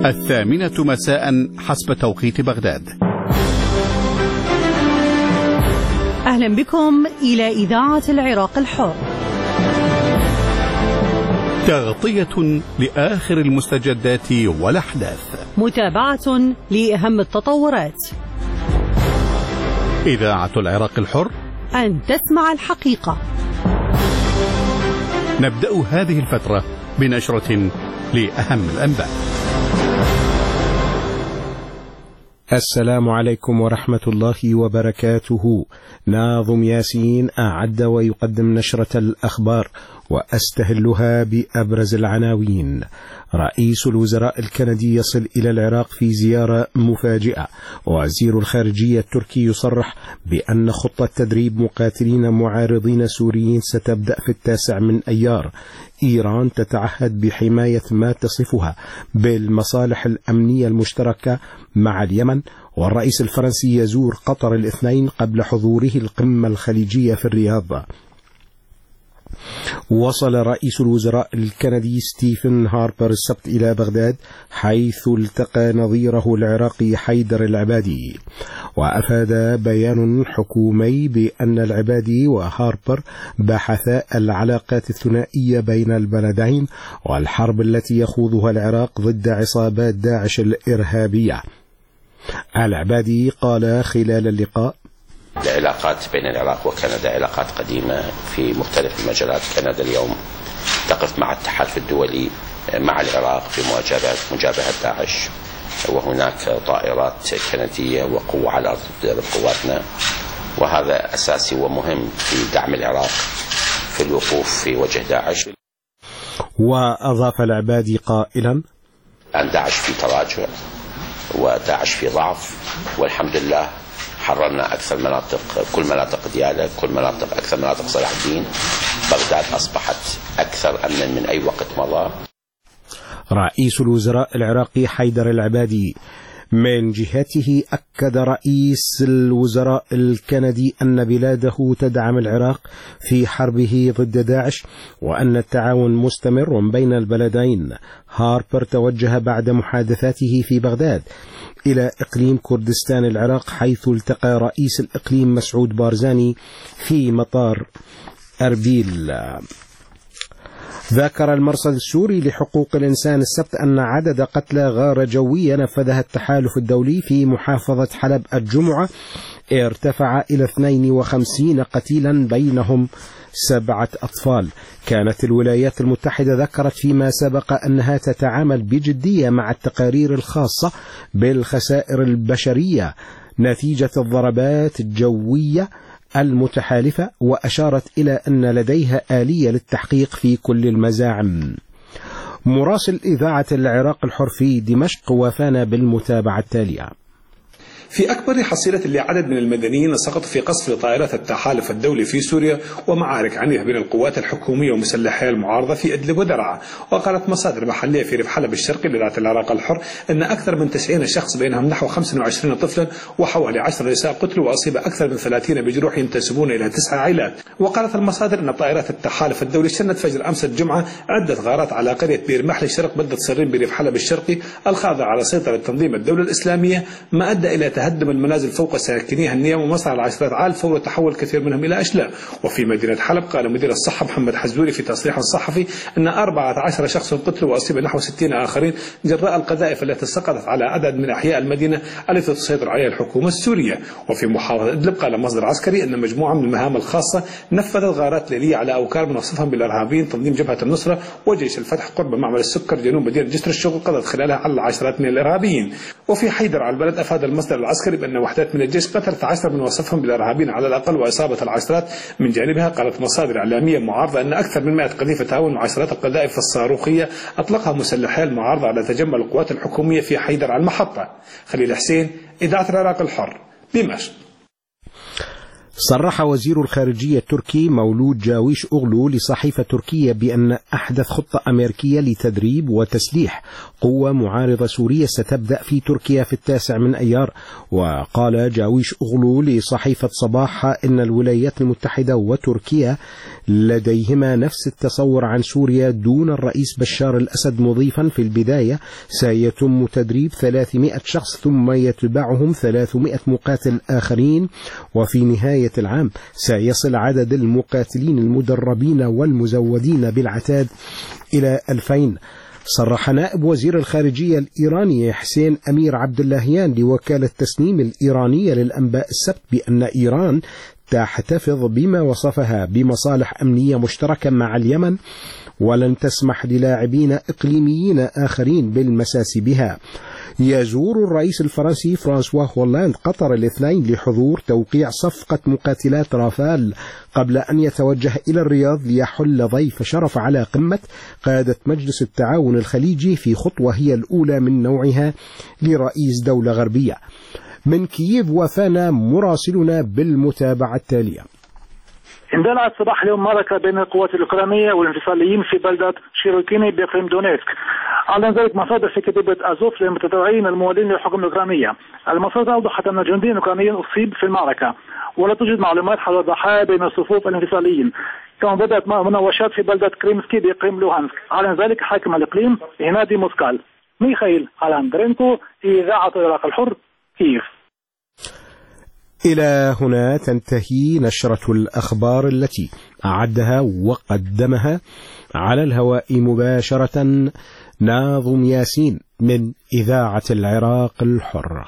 الثامنة مساء حسب توقيت بغداد. أهلا بكم إلى إذاعة العراق الحر. تغطية لآخر المستجدات والأحداث، متابعة لأهم التطورات. إذاعة العراق الحر، أن تسمع الحقيقة. نبدأ هذه الفترة بنشرة لأهم الأنباء. السلام عليكم ورحمة الله وبركاته. ناظم ياسين أعد ويقدم نشرة الأخبار، وأستهلها بأبرز العناوين. رئيس الوزراء الكندي يصل إلى العراق في زيارة مفاجئة. وزير الخارجية التركي يصرح بأن خطة تدريب مقاتلين معارضين سوريين ستبدأ في 9 أيار. إيران تتعهد بحماية ما تصفها بالمصالح الأمنية المشتركة مع اليمن. والرئيس الفرنسي يزور قطر الاثنين قبل حضوره القمة الخليجية في الرياض. وصل رئيس الوزراء الكندي ستيفن هاربر السبت إلى بغداد، حيث التقى نظيره العراقي حيدر العبادي. وأفاد بيان حكومي بأن العبادي وهاربر بحثا العلاقات الثنائية بين البلدين والحرب التي يخوضها العراق ضد عصابات داعش الإرهابية. العبادي قال خلال اللقاء: العلاقات بين العراق وكندا علاقات قديمة في مختلف المجالات. كندا اليوم تقف مع التحالف الدولي مع العراق في مجابهة داعش، وهناك طائرات كندية وقوة على الأرض تدرب قواتنا، وهذا أساسي ومهم في دعم العراق في الوقوف في وجه داعش. وأضاف العبادي قائلا: أن داعش في تراجع وداعش في ضعف، والحمد لله حررنا أكثر مناطق، كل مناطق ديالى، أكثر مناطق صلاح الدين. بغداد أصبحت أكثر أمنا من أي وقت مضى. رئيس الوزراء العراقي حيدر العبادي من جهته أكد رئيس الوزراء الكندي أن بلاده تدعم العراق في حربه ضد داعش، وأن التعاون مستمر بين البلدين. هاربر توجه بعد محادثاته في بغداد إلى إقليم كردستان العراق، حيث التقى رئيس الإقليم مسعود بارزاني في مطار أربيل. ذكر المرصد السوري لحقوق الإنسان السبت أن عدد قتلى غارة جوية نفذها التحالف الدولي في محافظة حلب الجمعة ارتفع إلى 52 قتيلا، بينهم 7 أطفال. كانت الولايات المتحدة ذكرت فيما سبق أنها تتعامل بجدية مع التقارير الخاصة بالخسائر البشرية نتيجة الضربات الجوية المتحالفة، وأشارت إلى أن لديها آلية للتحقيق في كل المزاعم. مراسل إذاعة العراق الحر في دمشق وافانا بالمتابعة التالية. في أكبر حصيلة لعدد من المدنيين سقطوا في قصف لطائرات التحالف الدولي في سوريا، ومعارك عنيفة بين القوات الحكومية ومسلحي المعارضة في إدلب ودرعا. وقالت مصادر محلية في ريف حلب الشرقي لإذاعة العراق الحر أن أكثر من 90 شخص بينهم نحو 25 طفلا وحوالي 10 نساء قتلوا، وأصيب أكثر من 30 بجروح ينتسبون إلى 9 عائلات. وقالت المصادر أن طائرات التحالف الدولي شنت فجر أمس الجمعة عدة غارات على قرية بير محل شرق بلدة سرين بريف حلب الشرقي الخاضع على سيطرة تنظيم الدولة الإسلامية، ما أدى إلى تهدم المنازل فوق ساكنيها النيام ومصنع العشرات عال فور تحول كثير منهم إلى أشلاء. وفي مدينة حلب قال مدير الصحة محمد حزوري في تصريح صحفي أن 14 شخص قتلوا وأصيب نحو 60 آخرين جراء القذائف التي سقطت على عدد من أحياء المدينة التي تسيطر عليها الحكومة السورية. وفي محافظة إدلب قال مصدر عسكري أن مجموعة من المهام الخاصة نفذت غارات ليلية على أوكار من وصفهم بالإرهابيين تنظيم جبهة النصرة وجيش الفتح قرب معمل السكر جنوب مدينة جسر الشغل، قضت خلالها على العشرات من الإرهابيين. وفي حيدر على البلد أفاد المصدر العسكري بأن وحدات من الجيش قتلت 10 من وصفهم بالإرهابيين على الأقل وإصابة العشرات. من جانبها قالت مصادر إعلامية معارضة أن أكثر من 100 قذيفة تعاون مع عشرات القذائف الصاروخية أطلقها مسلحي المعارضة على تجمع القوات الحكومية في حيدر على المحطة. خليل حسين، إذاعة العراق الحر، دمشق. صرح وزير الخارجية التركي مولود جاويش أوغلو لصحيفة تركية بأن أحدث خطة أمريكية لتدريب وتسليح قوة معارضة سورية ستبدأ في تركيا في 9 من أيار. وقال جاويش أوغلو لصحيفة صباح إن الولايات المتحدة وتركيا لديهما نفس التصور عن سوريا دون الرئيس بشار الأسد، مضيفا في البداية سيتم تدريب 300 شخص ثم يتبعهم 300 مقاتل آخرين، وفي نهاية العام سيصل عدد المقاتلين المدربين والمزودين بالعتاد إلى 2000. صرح نائب وزير الخارجية الإيراني حسين أمير عبد اللهيان لوكالة تسنيم الإيرانية للأنباء السبت بأن إيران تحتفظ بما وصفها بمصالح أمنية مشتركة مع اليمن ولن تسمح للاعبين إقليميين آخرين بالمساس بها. يزور الرئيس الفرنسي فرانسوا هولاند قطر الاثنين لحضور توقيع صفقة مقاتلات رافال قبل أن يتوجه إلى الرياض ليحل ضيف شرف على قمة قادة مجلس التعاون الخليجي في خطوة هي الأولى من نوعها لرئيس دولة غربية. من كييف وفانا مراسلنا بالمتابعة التالية. اندلعت صباح اليوم معركة بين القوات الأوكرانية والانفصاليين في بلدة شيروكيني بإقليم دونيتسك. أعلن ذلك مصادر في كتيبة أزوف للمتطوعين الموالين للحكومة الأوكرانية. المصادر أوضحت أن جندي أوكراني أصيب في المعركة، ولا توجد معلومات حول الضحايا بين صفوف الانفصاليين. كما بدأت مناوشات في بلدة كريمسكي بإقليم لوهانسك. أعلن ذلك حاكم الإقليم هنادي موسكال. ميخائيل ألاندرينكو، إذاعة العراق الحر، كييف. إلى هنا تنتهي نشرة الأخبار التي أعدها وقدمها على الهواء مباشرة ناظم ياسين من إذاعة العراق الحرة.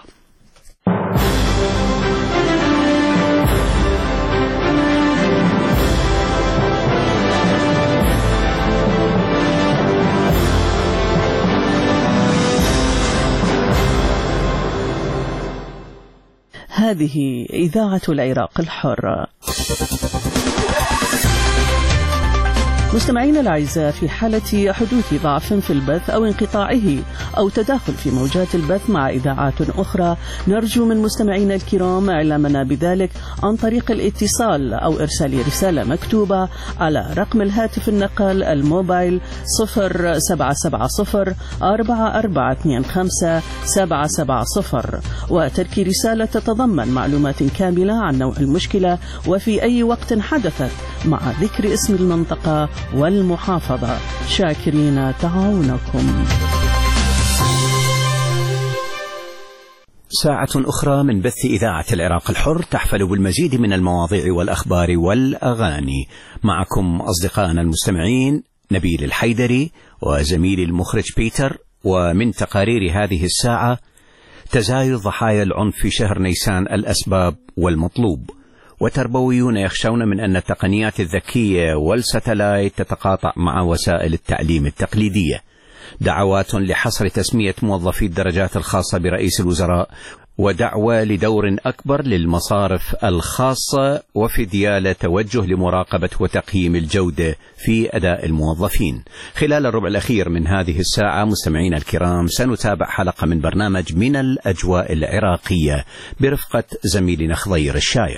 هذه إذاعة العراق الحر. مستمعينا الأعزاء، في حالة حدوث ضعف في البث أو انقطاعه أو تداخل في موجات البث مع إذاعات أخرى، نرجو من مستمعينا الكرام إعلامنا بذلك عن طريق الاتصال أو إرسال رسالة مكتوبة على رقم الهاتف النقال الموبايل 0770 4425 770 وترك رسالة تتضمن معلومات كاملة عن نوع المشكلة وفي أي وقت حدثت مع ذكر اسم المنطقة والمحافظة. شاكرين تعاونكم. ساعة أخرى من بث إذاعة العراق الحر تحفل بالمزيد من المواضيع والأخبار والأغاني. معكم أصدقائنا المستمعين نبيل الحيدري وزميلي المخرج بيتر. ومن تقارير هذه الساعة: تزايد ضحايا العنف في شهر نيسان، الأسباب والمطلوب. وتربويون يخشون من أن التقنيات الذكية والستلايت تتقاطع مع وسائل التعليم التقليدية. دعوات لحصر تسمية موظفي الدرجات الخاصة برئيس الوزراء، ودعوة لدور أكبر للمصارف الخاصة، وفدية توجه لمراقبة وتقييم الجودة في أداء الموظفين. خلال الربع الأخير من هذه الساعة مستمعينا الكرام سنتابع حلقة من برنامج من الأجواء العراقية برفقة زميلنا خضير الشايع.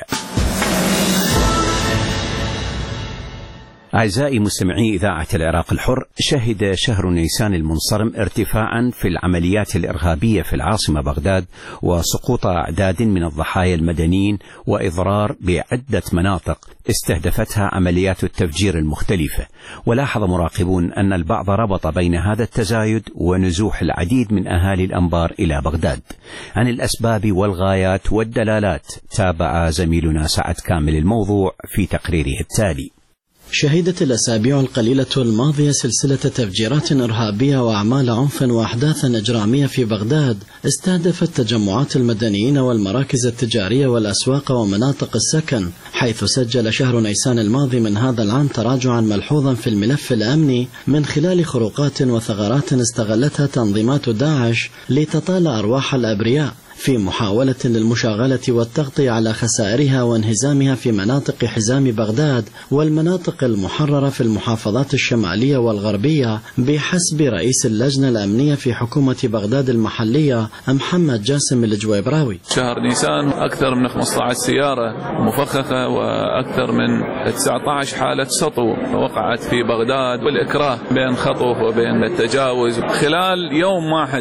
أعزائي مستمعي إذاعة العراق الحر، شهد شهر نيسان المنصرم ارتفاعا في العمليات الإرهابية في العاصمة بغداد، وسقوط أعداد من الضحايا المدنيين، وإضرار بعدة مناطق استهدفتها عمليات التفجير المختلفة. ولاحظ مراقبون أن البعض ربط بين هذا التزايد ونزوح العديد من أهالي الأنبار إلى بغداد. عن الأسباب والغايات والدلالات تابع زميلنا سعد كامل الموضوع في تقريره التالي. شهدت الأسابيع القليلة الماضية سلسلة تفجيرات إرهابية وأعمال عنف وأحداث إجرامية في بغداد استهدفت تجمعات المدنيين والمراكز التجارية والأسواق ومناطق السكن، حيث سجل شهر نيسان الماضي من هذا العام تراجعا ملحوظا في الملف الأمني من خلال خروقات وثغرات استغلتها تنظيمات داعش لتطال أرواح الأبرياء. في محاولة للمشاغلة والتغطية على خسائرها وانهزامها في مناطق حزام بغداد والمناطق المحررة في المحافظات الشمالية والغربية بحسب رئيس اللجنة الأمنية في حكومة بغداد المحلية محمد جاسم الجويبراوي. شهر نيسان أكثر من 15 سيارة مفخخة وأكثر من 19 حالة سطو وقعت في بغداد، والإكراه بين خطف وبين التجاوز خلال يوم واحد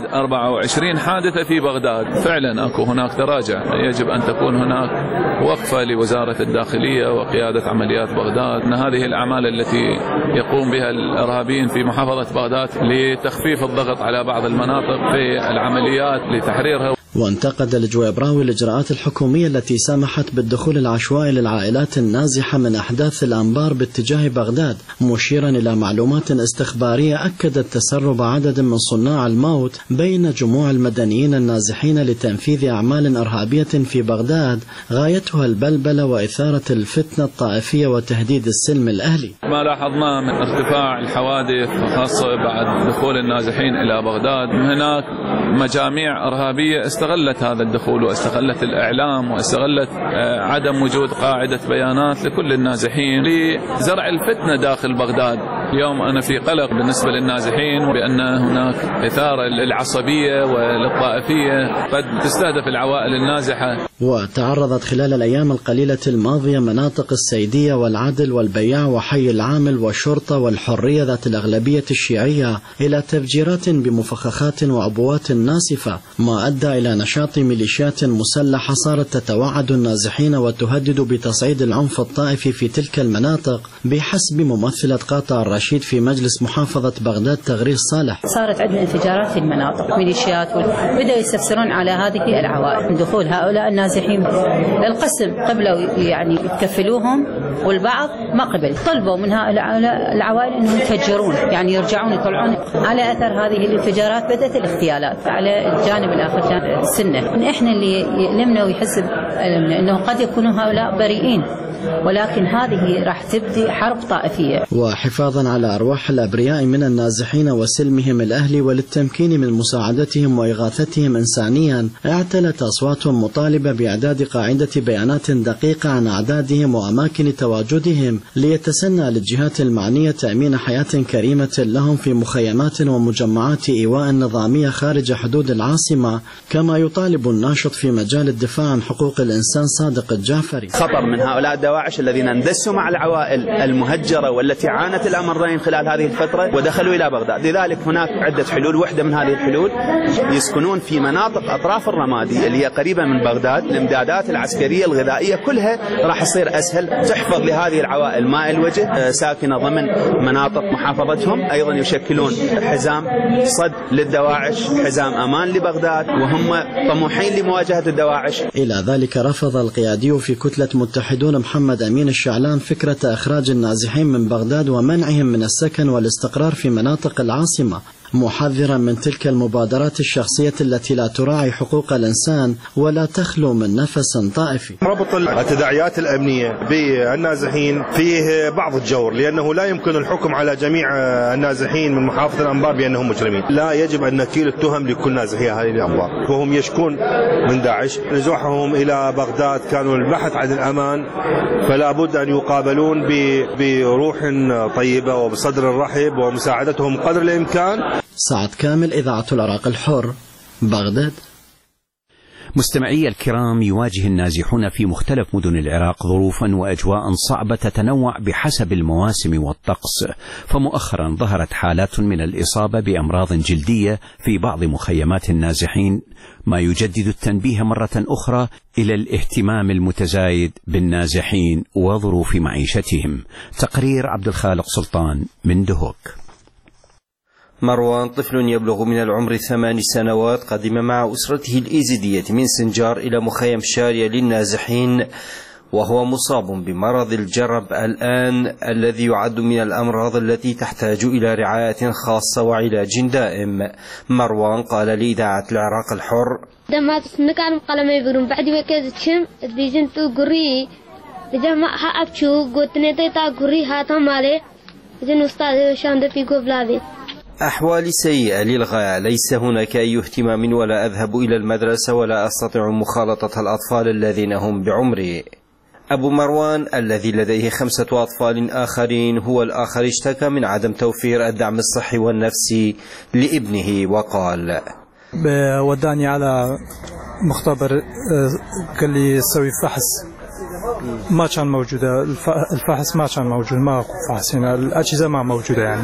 24 حادثة في بغداد. فعلا أكو هناك تراجع، يجب أن تكون هناك وقفة لوزارة الداخلية وقيادة عمليات بغداد أن هذه الأعمال التي يقوم بها الإرهابيين في محافظة بغداد لتخفيف الضغط على بعض المناطق في العمليات لتحريرها. وانتقد الجويبراوي الإجراءات الحكومية التي سمحت بالدخول العشوائي للعائلات النازحة من أحداث الأنبار باتجاه بغداد، مشيرا إلى معلومات استخبارية أكدت تسرب عدد من صناع الموت بين جموع المدنيين النازحين لتنفيذ أعمال إرهابية في بغداد غايتها البلبلة وإثارة الفتنة الطائفية وتهديد السلم الأهلي. ما لاحظناه من ارتفاع الحوادث خاصة بعد دخول النازحين إلى بغداد، هناك مجاميع إرهابية استغلت هذا الدخول واستغلت الإعلام واستغلت عدم وجود قاعدة بيانات لكل النازحين لزرع الفتنة داخل بغداد. اليوم أنا في قلق بالنسبة للنازحين بأن هناك إثارة للعصبية وللطائفية قد تستهدف العوائل النازحة. وتعرضت خلال الأيام القليلة الماضية مناطق السيدية والعدل والبياع وحي العامل والشرطة والحرية ذات الأغلبية الشيعية إلى تفجيرات بمفخخات وعبوات ناسفة، ما أدى إلى نشاط ميليشيات مسلحة صارت تتوعد النازحين وتهدد بتصعيد العنف الطائفي في تلك المناطق بحسب ممثلة قاطع الرشيد في مجلس محافظة بغداد تغريس صالح. صارت عندنا انفجارات في المناطق، ميليشيات بدأوا يستفسرون على هذه العوائل من دخول هؤلاء النازحين. القسم قبلوا يعني يتكفلوهم والبعض ما قبل، طلبوا من هؤلاء العوائل انهم يفجرون، يعني يرجعون يطلعون. على اثر هذه الانفجارات بدأت الاغتيالات على الجانب الاخر جانب السنه. احنا اللي يلمنا ويحسب انه قد يكونوا هؤلاء بريئين، ولكن هذه راح تبدي حرب طائفية. وحفاظا على أرواح الأبرياء من النازحين وسلمهم الأهلي وللتمكين من مساعدتهم وإغاثتهم إنسانيا، اعتلت أصوات مطالبة بإعداد قاعدة بيانات دقيقة عن أعدادهم وأماكن تواجدهم ليتسنى للجهات المعنية تأمين حياة كريمة لهم في مخيمات ومجمعات إيواء نظامية خارج حدود العاصمة، كما يطالب الناشط في مجال الدفاع عن حقوق الإنسان صادق الجعفري. خطر من هؤلاء دواعش الذين اندسوا مع العوائل المهجرة والتي عانت الأمرين خلال هذه الفترة ودخلوا إلى بغداد. لذلك هناك عدة حلول. واحدة من هذه الحلول يسكنون في مناطق أطراف الرمادي اللي هي قريبة من بغداد. الإمدادات العسكرية الغذائية كلها راح تصير أسهل، تحفظ لهذه العوائل ماء الوجه ساكنة ضمن مناطق محافظتهم. أيضا يشكلون حزام صد للدواعش، حزام أمان لبغداد، وهم طموحين لمواجهة الدواعش. إلى ذلك رفض القيادي في كتلة متحدون محمد أمين الشعلان فكرة إخراج النازحين من بغداد ومنعهم من السكن والاستقرار في مناطق العاصمة، محذرا من تلك المبادرات الشخصية التي لا تراعي حقوق الإنسان ولا تخلو من نفس طائفي. ربط التداعيات الأمنية بالنازحين فيه بعض الجور، لأنه لا يمكن الحكم على جميع النازحين من محافظة الأنبار بأنهم مجرمين. لا يجب أن نكيل التهم لكل نازحي هذه الأنبار، وهم يشكون من داعش. نزوحهم إلى بغداد كانوا البحث عن الأمان، فلا بد أن يقابلون بروح طيبة وبصدر رحب ومساعدتهم قدر الإمكان. سعد كامل، إذاعة العراق الحر، بغداد. مستمعي الكرام، يواجه النازحون في مختلف مدن العراق ظروفا وأجواء صعبة تتنوع بحسب المواسم والطقس، فمؤخرا ظهرت حالات من الإصابة بأمراض جلدية في بعض مخيمات النازحين، ما يجدد التنبيه مرة أخرى إلى الاهتمام المتزايد بالنازحين وظروف معيشتهم. تقرير عبد الخالق سلطان من دهوك. مروان طفل يبلغ من العمر 8 سنوات قدم مع أسرته الإيزيدية من سنجار إلى مخيم شارية للنازحين، وهو مصاب بمرض الجرب الآن الذي يعد من الأمراض التي تحتاج إلى رعاية خاصة وعلاج دائم. مروان قال لإذاعة العراق الحر: دمات سنكان قلم يبرون بعد وكذا تشم تبيزن تقري بجمع أبشو قلت نتي تقري هاتا مالي إذن أستاذ شاند في قبلادي. أحوالي سيئة للغاية، ليس هناك أي اهتمام ولا أذهب إلى المدرسة ولا أستطيع مخالطة الأطفال الذين هم بعمري. أبو مروان الذي لديه 5 أطفال آخرين هو الآخر اشتكى من عدم توفير الدعم الصحي والنفسي لابنه وقال: وداني على مختبر، قال لي سوي فحص، ما كان موجودة الفحص، ما كان موجود، ما أكو فحص هنا، الأجهزة ما موجودة يعني.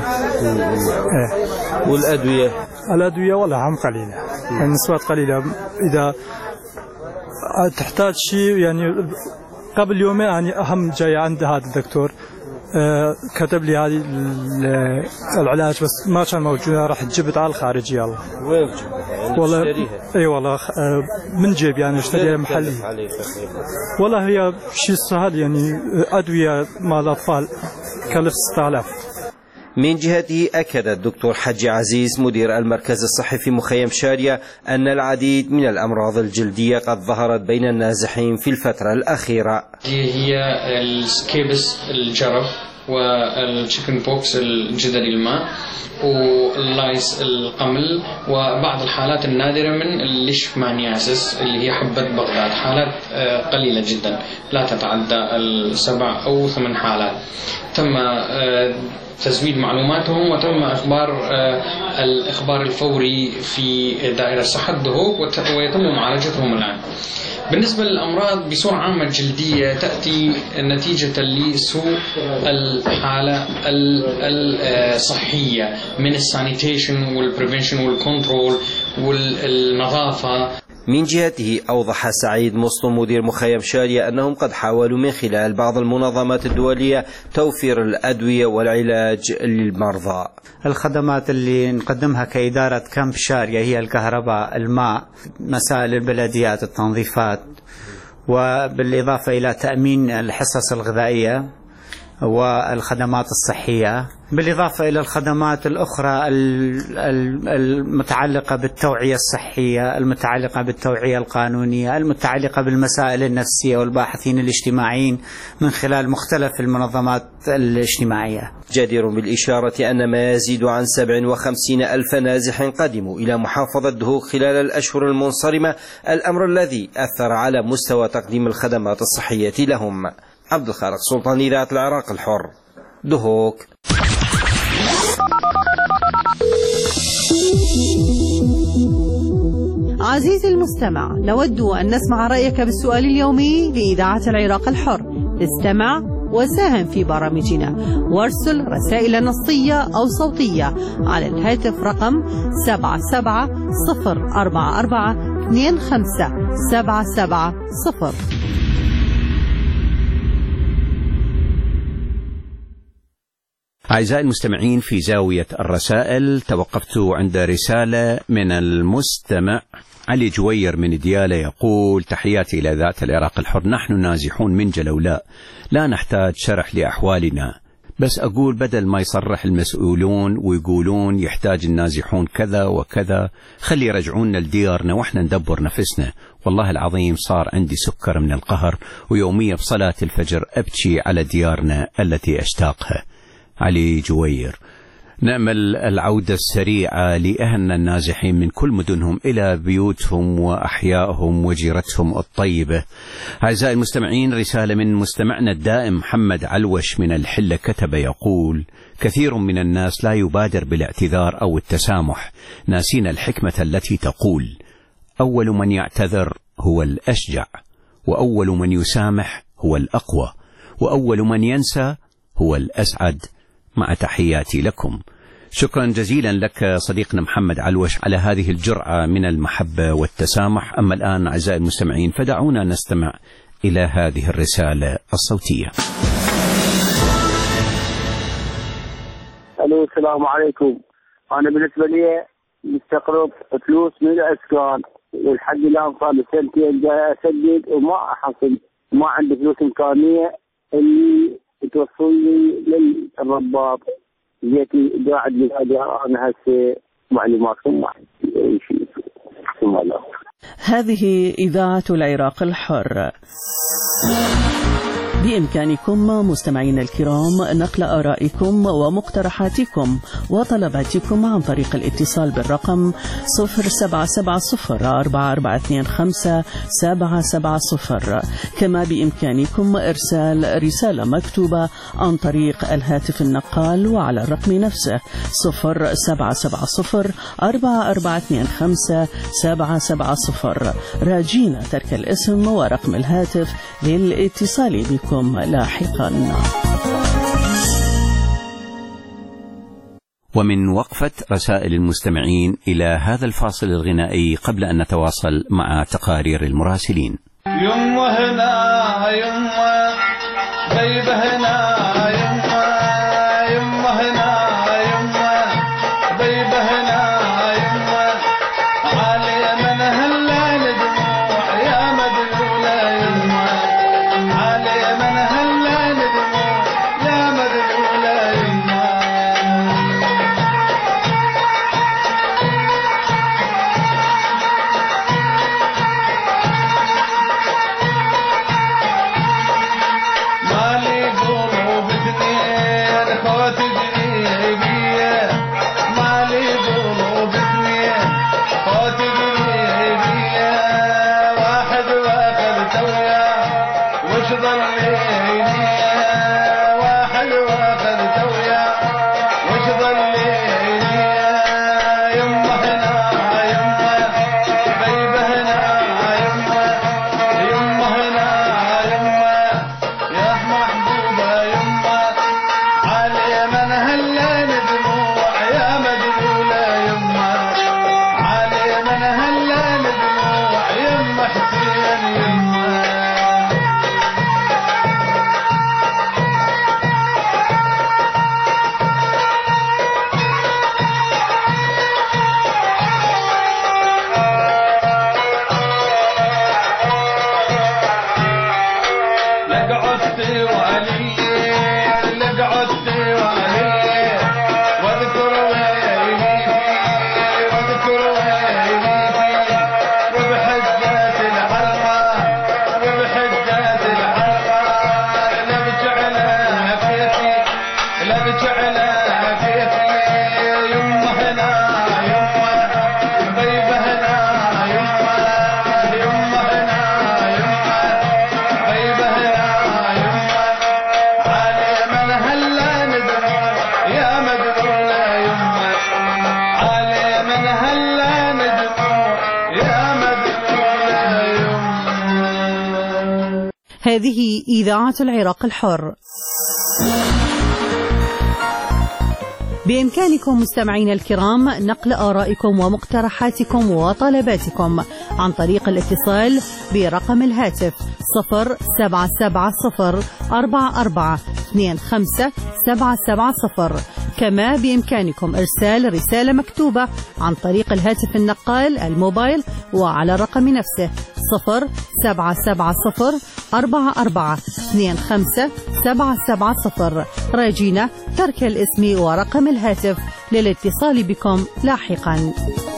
والأدوية؟ الأدوية والله هم قليلة، النسبات قليلة. إذا تحتاج شيء يعني قبل يومين يعني أهم جاي عند هذا الدكتور كتب لي هذه العلاج بس ما كان موجود، راح جبت على الخارجي. يلا وين والله؟ اي والله من جيب يعني اشتريها محلي. والله هي شيء سهل يعني، أدوية مال الأطفال كلف 6000. من جهته أكد الدكتور حجي عزيز مدير المركز الصحي في مخيم شارية أن العديد من الأمراض الجلدية قد ظهرت بين النازحين في الفترة الأخيرة. هي السكيبس الجرب، والشيكن بوكس الجدري الماء، واللايس القمل، وبعض الحالات النادرة من الليشمانياسيس اللي هي حبة بغداد. حالات قليلة جدا لا تتعدى 7 أو 8 حالات. تم تزويد معلوماتهم وتم الإخبار الفوري في دائرة صحة دهوك ويتم معالجتهم الآن. بالنسبة للأمراض بصورة عامة الجلدية تأتي نتيجة لسوء الحالة الصحية من السانيتيشن والبريفنشن والكنترول والنظافة. من جهته أوضح سعيد مصطفى مدير مخيم شارية أنهم قد حاولوا من خلال بعض المنظمات الدولية توفير الأدوية والعلاج للمرضى. الخدمات اللي نقدمها كإدارة كامب شارية هي الكهرباء، الماء، مسائل البلديات، التنظيفات، وبالإضافة إلى تأمين الحصص الغذائية والخدمات الصحية، بالإضافة إلى الخدمات الأخرى المتعلقة بالتوعية الصحية، المتعلقة بالتوعية القانونية، المتعلقة بالمسائل النفسية والباحثين الاجتماعيين من خلال مختلف المنظمات الاجتماعية. جدير بالإشارة أن ما يزيد عن 57 ألف نازح قدموا إلى محافظة دهوك خلال الأشهر المنصرمة، الأمر الذي أثر على مستوى تقديم الخدمات الصحية لهم. عبد الخالق سلطان، إذاعة العراق الحر، دهوك. عزيزي المستمع، نود أن نسمع رأيك بالسؤال اليومي لإذاعة العراق الحر. استمع وساهم في برامجنا وارسل رسائل نصية أو صوتية على الهاتف رقم 77044257770. أعزائي المستمعين، في زاوية الرسائل توقفت عند رسالة من المستمع علي جوير من ديالى يقول: تحياتي إلى ذات العراق الحر، نحن نازحون من جلولاء لا نحتاج شرح لأحوالنا، بس أقول بدل ما يصرح المسؤولون ويقولون يحتاج النازحون كذا وكذا، خلي يرجعونا لديارنا وإحنا ندبر نفسنا. والله العظيم صار عندي سكر من القهر، ويوميا بصلاة الفجر أبكي على ديارنا التي أشتاقها. علي جوير. نأمل العودة السريعة لأهلنا النازحين من كل مدنهم إلى بيوتهم وأحيائهم وجيرتهم الطيبة. أعزائي المستمعين، رسالة من مستمعنا الدائم محمد علوش من الحلة، كتب يقول: كثير من الناس لا يبادر بالاعتذار أو التسامح، ناسين الحكمة التي تقول: أول من يعتذر هو الأشجع، وأول من يسامح هو الأقوى، وأول من ينسى هو الأسعد. مع تحياتي لكم. شكرا جزيلا لك صديقنا محمد علوش على هذه الجرعة من المحبة والتسامح. أما الآن أعزائي المستمعين، فدعونا نستمع إلى هذه الرسالة الصوتية. ألو، السلام عليكم. أنا بالنسبة لي مستقرض فلوس من الأسكان، والحق الآن صار لي سنتين جاي أسدد وما أحصل، ما عندي فلوس إمكانية اللي توصلني للرباط. جيتي قاعد أنا هسه معلومات ما عندي أي شيء. هذه إذاعة العراق الحر. بإمكانكم مستمعينا الكرام نقل آرائكم ومقترحاتكم وطلباتكم عن طريق الاتصال بالرقم 0770-4425-770. كما بإمكانكم إرسال رسالة مكتوبة عن طريق الهاتف النقال وعلى الرقم نفسه 0770-4425-770، راجين ترك الاسم ورقم الهاتف للاتصال بكم لاحقا. ومن وقفة رسائل المستمعين إلى هذا الفاصل الغنائي قبل أن نتواصل مع تقارير المراسلين. يمه هنا يمه غيبه هنا يمه يمه هنا يمه غيبه هنا يمه علي من هلا الدموع يا مدلولة يمه علي من هلا الدموع يا مدلولة يمه مالي قلوب اثنين خوات جنيبية مالي قلوب اثنين خوات جنيبية واحد واخذ تويا وش ظل ليلية واحد واخذ تويا وش ظل ليلية يمه هنا يمه غيبه هنا يمه يمه هنا يمه يا محبوبة يمه علي من هلا دموع يا مدلولة يمه علي من هلا دموع يمه حسين يمه لقعدتي وعلي لقعدتي وعلي واذكر ويلي واذكر ويلي وبحجات الحلقة وبحجات الحلقة لبج على كيفي لبج على كيفي يمه هنا يمه غيبه هنا يمه يمه هنا يمه غيبه هنا يمه علي من هلا ندموع يا مدلولة يمه علي من هلا ندموع يا مدلولة يمه. هذه إذاعة العراق الحر. بإمكانكم مستمعين الكرام نقل آرائكم ومقترحاتكم وطلباتكم عن طريق الاتصال برقم الهاتف 0770-4425-770. كما بإمكانكم إرسال رسالة مكتوبة عن طريق الهاتف النقال الموبايل وعلى الرقم نفسه 0770-4425-770، راجين ترك الاسم ورقم الهاتف للاتصال بكم لاحقا.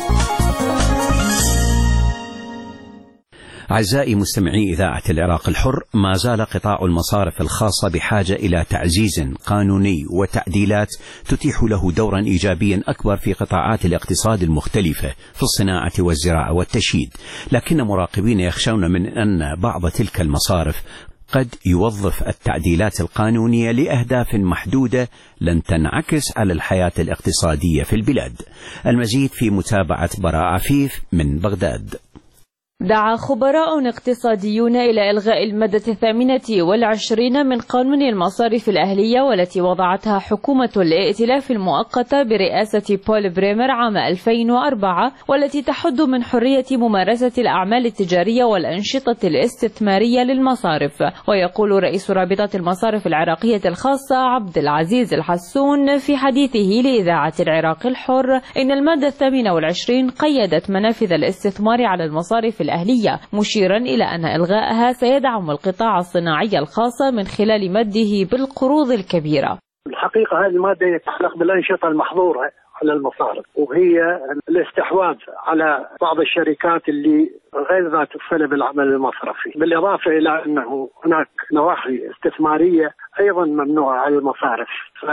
أعزائي مستمعي إذاعة العراق الحر، ما زال قطاع المصارف الخاصة بحاجة إلى تعزيز قانوني وتعديلات تتيح له دورا إيجابيا أكبر في قطاعات الاقتصاد المختلفة في الصناعة والزراعة والتشييد، لكن مراقبين يخشون من أن بعض تلك المصارف قد يوظف التعديلات القانونية لأهداف محدودة لن تنعكس على الحياة الاقتصادية في البلاد. المزيد في متابعة براء عفيف من بغداد. دعا خبراء اقتصاديون إلى إلغاء المادة 28 من قانون المصارف الأهلية والتي وضعتها حكومة الائتلاف المؤقتة برئاسة بول بريمر عام 2004، والتي تحد من حرية ممارسة الأعمال التجارية والأنشطة الاستثمارية للمصارف. ويقول رئيس رابطة المصارف العراقية الخاصة عبد العزيز الحسون في حديثه لإذاعة العراق الحر إن المادة 28 قيدت منافذ الاستثمار على المصارف الأهلية، مشيرا إلى أن إلغائها سيدعم القطاع الصناعي الخاص من خلال مده بالقروض الكبيرة. الحقيقة هذه المادة تتعلق بالأنشطة المحظورة على المصارف، وهي الاستحواذ على بعض الشركات اللي غير ذات صلة بالعمل المصرفي، بالإضافة إلى أنه هناك نواحي استثمارية أيضا ممنوعة على المصارف.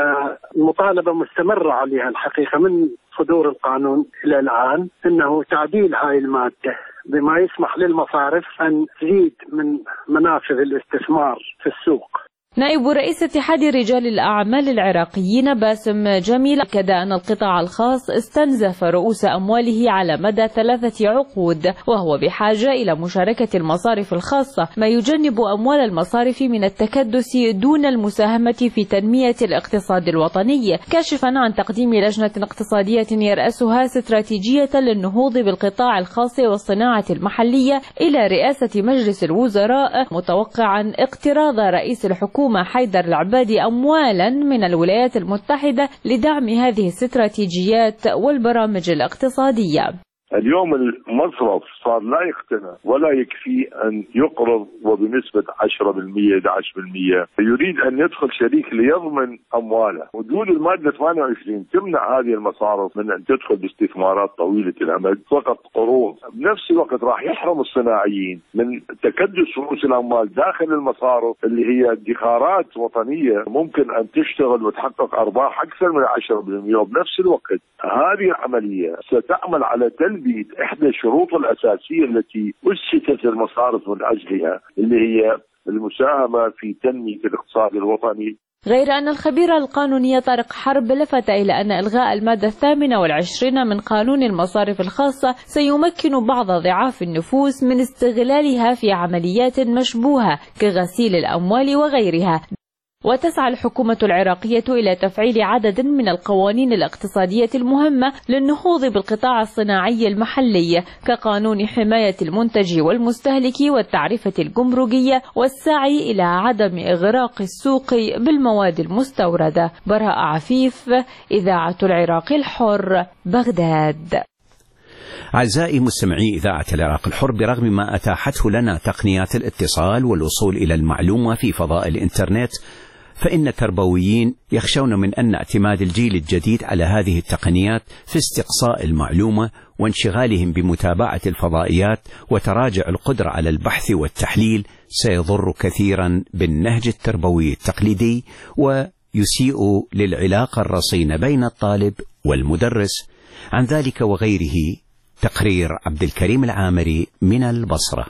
فالمطالبة مستمرة عليها الحقيقة من صدور القانون إلى الآن أنه تعديل هاي المادة بما يسمح للمصارف أن تزيد من منافذ الاستثمار في السوق. نائب رئيس اتحاد رجال الأعمال العراقيين باسم جميل أكد أن القطاع الخاص استنزف رؤوس أمواله على مدى 3 عقود، وهو بحاجة إلى مشاركة المصارف الخاصة، ما يجنب أموال المصارف من التكدس دون المساهمة في تنمية الاقتصاد الوطني، كاشفا عن تقديم لجنة اقتصادية يرأسها استراتيجية للنهوض بالقطاع الخاص والصناعة المحلية إلى رئاسة مجلس الوزراء، متوقعا اقتراض رئيس الحكومة حيدر العبادي أموالا من الولايات المتحدة لدعم هذه الاستراتيجيات والبرامج الاقتصادية. اليوم المصرف صار لا يقتنع ولا يكفي أن يقرض وبنسبة 10% 11%، يريد أن يدخل شريك ليضمن أمواله. ودود المادة 28 تمنع هذه المصارف من أن تدخل باستثمارات طويلة الأمد، فقط قروض. بنفس الوقت راح يحرم الصناعيين من تكدس رؤوس الأموال داخل المصارف اللي هي ادخارات وطنية ممكن أن تشتغل وتحقق أرباح أكثر من 10%. وبنفس الوقت هذه العملية ستعمل على إحدى الشروط الأساسية التي أسست المصارف من أجلها، اللي هي المساهمة في تنمية الاقتصاد الوطني. غير أن الخبير القانوني طارق حرب لفت إلى أن إلغاء المادة 28 من قانون المصارف الخاصة سيمكن بعض ضعاف النفوس من استغلالها في عمليات مشبوهة كغسيل الأموال وغيرها. وتسعى الحكومة العراقية إلى تفعيل عدد من القوانين الاقتصادية المهمة للنهوض بالقطاع الصناعي المحلي، كقانون حماية المنتج والمستهلك والتعرفة الجمركية، والسعي إلى عدم إغراق السوق بالمواد المستوردة. براء عفيف، إذاعة العراق الحر، بغداد. أعزائي مستمعي إذاعة العراق الحر، برغم ما أتاحته لنا تقنيات الاتصال والوصول إلى المعلومة في فضاء الإنترنت، فإن التربويين يخشون من أن اعتماد الجيل الجديد على هذه التقنيات في استقصاء المعلومة وانشغالهم بمتابعة الفضائيات وتراجع القدرة على البحث والتحليل سيضر كثيرا بالنهج التربوي التقليدي ويسيء للعلاقة الرصينة بين الطالب والمدرس. عن ذلك وغيره تقرير عبد الكريم العامري من البصرة.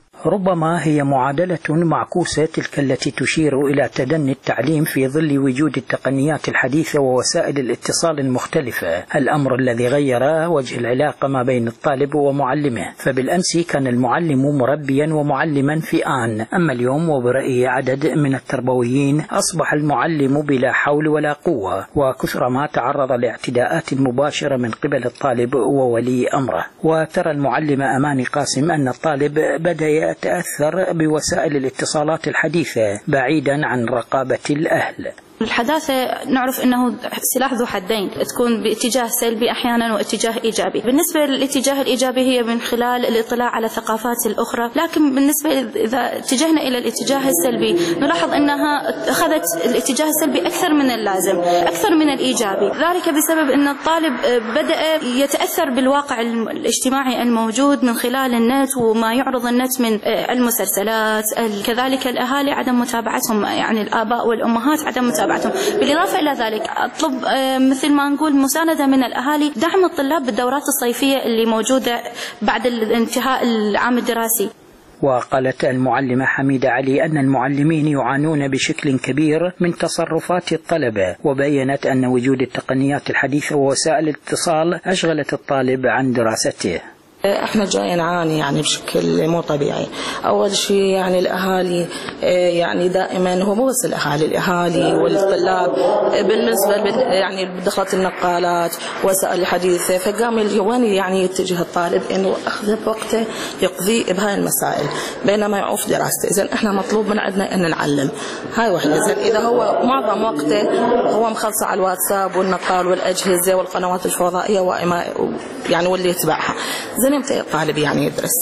ربما هي معادلة معكوسة تلك التي تشير إلى تدني التعليم في ظل وجود التقنيات الحديثة ووسائل الاتصال المختلفة، الأمر الذي غير وجه العلاقة ما بين الطالب ومعلمه. فبالأمس كان المعلم مربيا ومعلما في آن، أما اليوم وبرأي عدد من التربويين أصبح المعلم بلا حول ولا قوة، وكثرما تعرض لاعتداءات مباشرة من قبل الطالب وولي أمره. وترى المعلم أماني قاسم أن الطالب بدأ يتأثر بوسائل الاتصالات الحديثة بعيدا عن رقابة الأهل. الحداثة نعرف أنه سلاح ذو حدين، تكون باتجاه سلبي أحيانا واتجاه إيجابي. بالنسبة للاتجاه الإيجابي هي من خلال الاطلاع على الثقافات الأخرى، لكن بالنسبة إذا اتجهنا إلى الاتجاه السلبي نلاحظ أنها أخذت الاتجاه السلبي أكثر من اللازم، أكثر من الإيجابي. ذلك بسبب أن الطالب بدأ يتأثر بالواقع الاجتماعي الموجود من خلال النت وما يعرض النت من المسلسلات، كذلك الأهالي عدم متابعتهم، يعني الآباء والأمهات عدم متابعتهم. بالإضافة إلى ذلك أطلب مثل ما نقول مساندة من الأهالي، دعم الطلاب بالدورات الصيفية اللي موجودة بعد انتهاء العام الدراسي. وقالت المعلمة حميدة علي أن المعلمين يعانون بشكل كبير من تصرفات الطلبة، وبيّنت أن وجود التقنيات الحديثة ووسائل الاتصال أشغلت الطالب عن دراسته. احنا جاي نعاني يعني بشكل مو طبيعي. اول شيء يعني الاهالي يعني دائما هو مو بس الاهالي والطلاب بالنسبه يعني دخلت النقالات وسائل الحديثه، فقام اليوم يعني يتجه الطالب انه اخذ وقته يقضي بهاي المسائل بينما يعوف دراسته. اذا احنا مطلوب من عندنا ان نعلم هاي وحده. اذا اذا هو معظم وقته هو مخلص على الواتساب والنقال والاجهزه والقنوات الفضائيه وما يعني واللي يتبعها، زين يمتى الطالب يعني يدرس.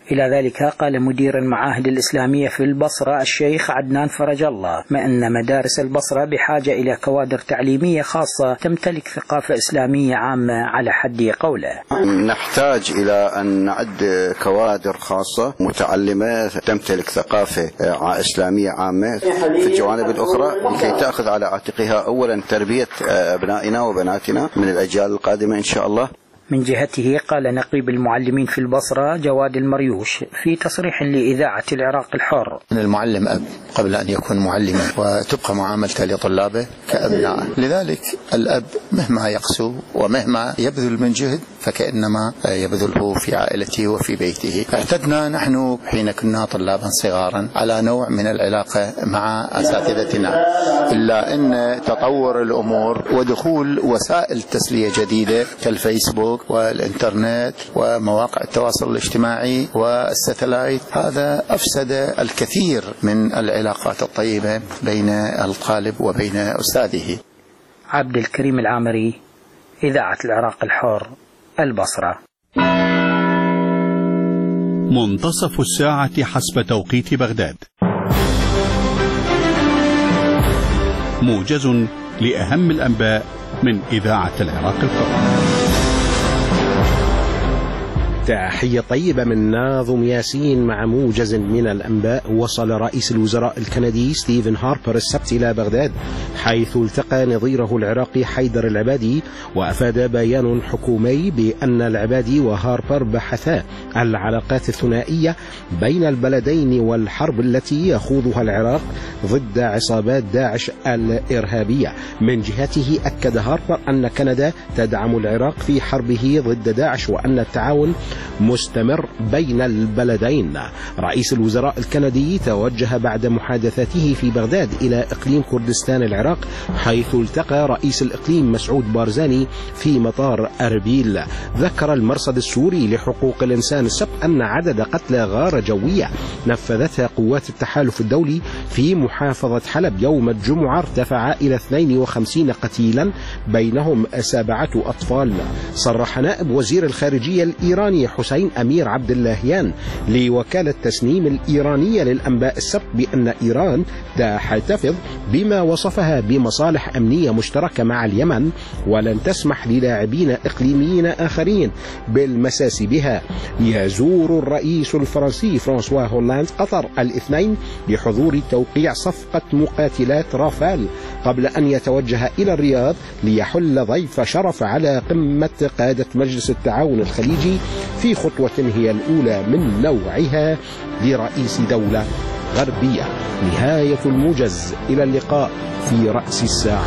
إلى ذلك قال مدير المعاهد الإسلامية في البصرة الشيخ عدنان فرج الله ما أن مدارس البصرة بحاجة إلى كوادر تعليمية خاصة تمتلك ثقافة إسلامية عامة على حد قوله. نحتاج إلى أن نعد كوادر خاصة متعلمة تمتلك ثقافة إسلامية عامة في الجوانب الأخرى لكي تأخذ على عاتقها أولا تربية أبنائنا وبناتنا من الأجيال القادمة إن شاء الله. من جهته قال نقيب المعلمين في البصرة جواد المريوش في تصريح لإذاعة العراق الحر: المعلم أب قبل أن يكون معلما، وتبقى معاملته لطلابه كأبناء. لذلك الأب مهما يقسو ومهما يبذل من جهد فكأنما يبذله في عائلته وفي بيته. اعتدنا نحن حين كنا طلابا صغارا على نوع من العلاقة مع أساتذتنا، إلا أن تطور الأمور ودخول وسائل تسلية جديدة كالفيسبوك والإنترنت ومواقع التواصل الاجتماعي والستلايت، هذا أفسد الكثير من العلاقات الطيبة بين الطالب وبين أستاذه. عبد الكريم العامري، إذاعة العراق الحر، البصرة. منتصف الساعة حسب توقيت بغداد. موجز لأهم الأنباء من إذاعة العراق الحر. تحية طيبة من ناظم ياسين مع موجز من الأنباء. وصل رئيس الوزراء الكندي ستيفن هاربر السبت إلى بغداد، حيث التقى نظيره العراقي حيدر العبادي، وأفاد بيان حكومي بأن العبادي وهاربر بحثا العلاقات الثنائية بين البلدين والحرب التي يخوضها العراق ضد عصابات داعش الإرهابية. من جهته أكد هاربر أن كندا تدعم العراق في حربه ضد داعش، وأن التعاون مستمر بين البلدين. رئيس الوزراء الكندي توجه بعد محادثاته في بغداد إلى إقليم كردستان العراق، حيث التقى رئيس الإقليم مسعود بارزاني في مطار أربيل. ذكر المرصد السوري لحقوق الإنسان السبت أن عدد قتلى غارة جوية نفذتها قوات التحالف الدولي في محافظة حلب يوم الجمعة ارتفع إلى 52 قتيلا، بينهم 7 أطفال. صرح نائب وزير الخارجية الإيراني حسين أمير عبد اللهيان لوكالة تسنيم الإيرانية للأنباء السبت بأن إيران تحتفظ بما وصفها بمصالح أمنية مشتركة مع اليمن، ولن تسمح للاعبين إقليميين آخرين بالمساس بها. يزور الرئيس الفرنسي فرانسوا هولاند قطر الاثنين بحضور توقيع صفقة مقاتلات رافال، قبل أن يتوجه إلى الرياض ليحل ضيف شرف على قمة قادة مجلس التعاون الخليجي في خطوة هي الأولى من نوعها لرئيس دولة غربية. نهاية الموجز، إلى اللقاء في رأس الساعة.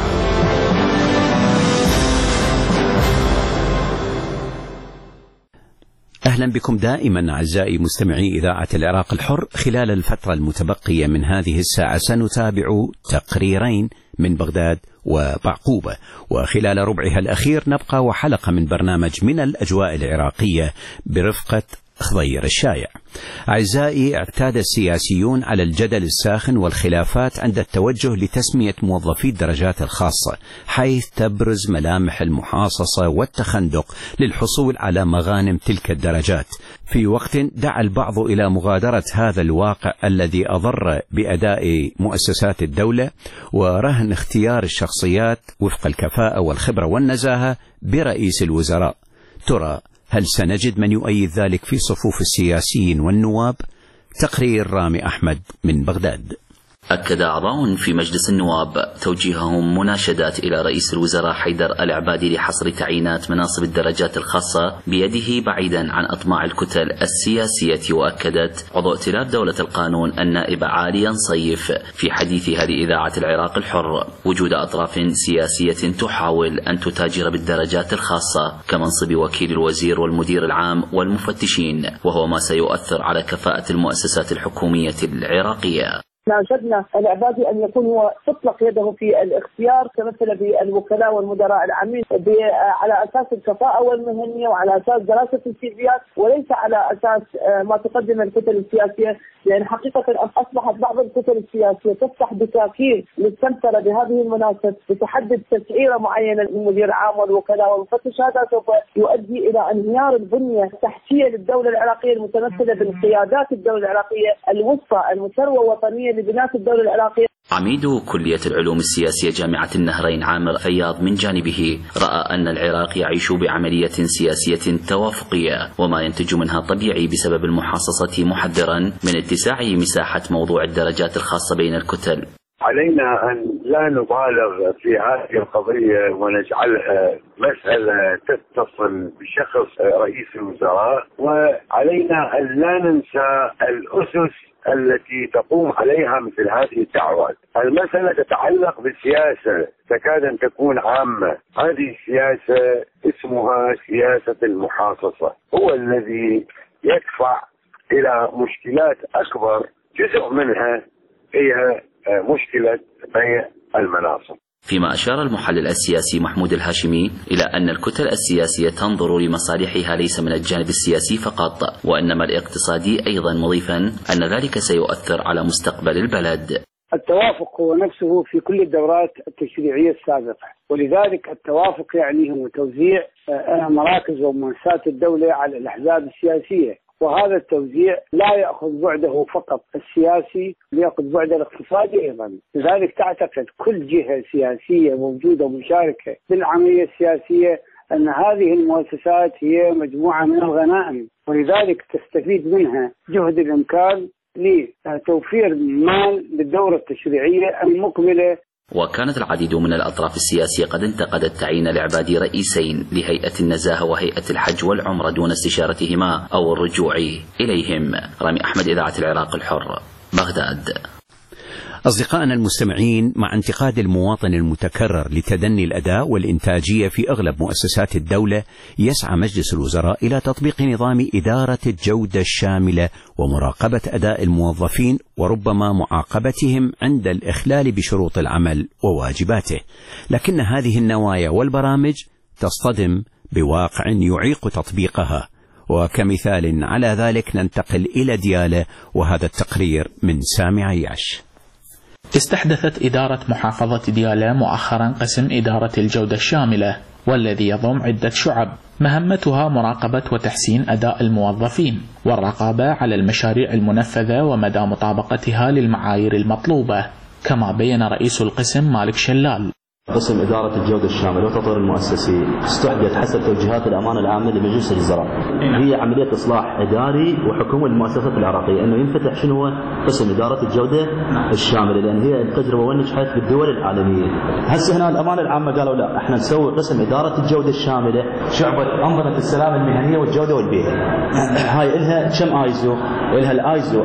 أهلا بكم دائما أعزائي مستمعي إذاعة العراق الحر. خلال الفترة المتبقية من هذه الساعة سنتابع تقريرين من بغداد وبعقوبة، وخلال ربعها الأخير نبقى وحلقة من برنامج من الأجواء العراقية برفقة خضير الشايع. أعزائي، اعتاد السياسيون على الجدل الساخن والخلافات عند التوجه لتسمية موظفي الدرجات الخاصة، حيث تبرز ملامح المحاصصة والتخندق للحصول على مغانم تلك الدرجات، في وقت دعا البعض إلى مغادرة هذا الواقع الذي أضر بأداء مؤسسات الدولة ورهن اختيار الشخصيات وفق الكفاءة والخبرة والنزاهة برئيس الوزراء. ترى هل سنجد من يؤيد ذلك في صفوف السياسيين والنواب؟ تقرير رامي أحمد من بغداد. أكد أعضاء في مجلس النواب توجيههم مناشدات إلى رئيس الوزراء حيدر العبادي لحصر تعيينات مناصب الدرجات الخاصة بيده بعيدا عن أطماع الكتل السياسية. وأكدت عضو ائتلاف دولة القانون النائب عاليا صيف في حديثها لإذاعة العراق الحر وجود أطراف سياسية تحاول أن تتاجر بالدرجات الخاصة كمنصب وكيل الوزير والمدير العام والمفتشين، وهو ما سيؤثر على كفاءة المؤسسات الحكومية العراقية. ناشدنا العبادي أن يكون هو تطلق يده في الاختيار كمثل بالوكلاء والمدراء العامين على أساس الكفاءة والمهنية وعلى أساس دراسة السيفيات وليس على أساس ما تقدم الكتل السياسية، لأن حقيقة أصبحت بعض الكتل السياسية تفتح دكاكين للسمسرة بهذه المناصب بتحدد تسعيرة معينة للمدير العام والوكلاء والمفتش. هذا سوف يؤدي إلى انهيار البنية التحتية للدولة العراقية المتمثلة بالقيادات الدولة العراقية الوسطى المثروة وطنية لبناء الدولة العراقية. عميد كلية العلوم السياسية جامعة النهرين عامر فياض من جانبه رأى أن العراق يعيش بعملية سياسية توافقية وما ينتج منها طبيعي بسبب المحاصصة محذرا من اتساع مساحة موضوع الدرجات الخاصة بين الكتل. علينا أن لا نبالغ في هذه القضية ونجعلها مسألة تتصل بشخص رئيس الوزراء، وعلينا أن لا ننسى الأسس التي تقوم عليها مثل هذه الدعوات. المسألة تتعلق بالسياسة تكاد أن تكون عامة. هذه السياسة اسمها سياسة المحاصصة، هو الذي يدفع إلى مشكلات أكبر. جزء منها هي مشكلة بيع المناصب. فيما أشار المحلل السياسي محمود الهاشمي إلى أن الكتل السياسية تنظر لمصالحها ليس من الجانب السياسي فقط وإنما الاقتصادي أيضا، مضيفا أن ذلك سيؤثر على مستقبل البلد. التوافق هو نفسه في كل الدورات التشريعية السابقة، ولذلك التوافق يعني هو توزيع مراكز ومؤسسات الدولة على الأحزاب السياسية، وهذا التوزيع لا يأخذ بعده فقط السياسي، يأخذ بعده الاقتصادي أيضا. لذلك تعتقد كل جهة سياسية موجودة مشاركة بالعملية السياسية أن هذه المؤسسات هي مجموعة من الغنائم، ولذلك تستفيد منها جهد الإمكان لتوفير مال للدورة التشريعية المقبلة. وكانت العديد من الأطراف السياسية قد انتقدت تعيين العبادي رئيسين لهيئة النزاهة وهيئة الحج والعمرة دون استشارتهما أو الرجوع إليهم. رامي أحمد، إذاعة العراق الحر، بغداد. أصدقائنا المستمعين، مع انتقاد المواطن المتكرر لتدني الأداء والإنتاجية في أغلب مؤسسات الدولة، يسعى مجلس الوزراء إلى تطبيق نظام إدارة الجودة الشاملة ومراقبة أداء الموظفين وربما معاقبتهم عند الإخلال بشروط العمل وواجباته. لكن هذه النوايا والبرامج تصطدم بواقع يعيق تطبيقها، وكمثال على ذلك ننتقل إلى ديالى وهذا التقرير من سامي عياش. استحدثت إدارة محافظة ديالى مؤخرا قسم إدارة الجودة الشاملة، والذي يضم عدة شعب مهمتها مراقبة وتحسين أداء الموظفين والرقابة على المشاريع المنفذة ومدى مطابقتها للمعايير المطلوبة، كما بين رئيس القسم مالك شلال. قسم إدارة الجودة الشاملة والتطوير المؤسسي استحدث حسب توجيهات الأمانة العامة لمجلس الوزراء. هي عملية إصلاح إداري وحكومي للمؤسسات العراقية، أنه ينفتح شنو هو قسم إدارة الجودة الشاملة، لأن هي التجربة ونجحت بالدول العالمية. هسه هنا الأمانة العامة قالوا لا، احنا نسوي قسم إدارة الجودة الشاملة شعبة أنظمة السلامة المهنية والجودة والبيئة. هاي إلها كم آيزو؟ إلها الآيزو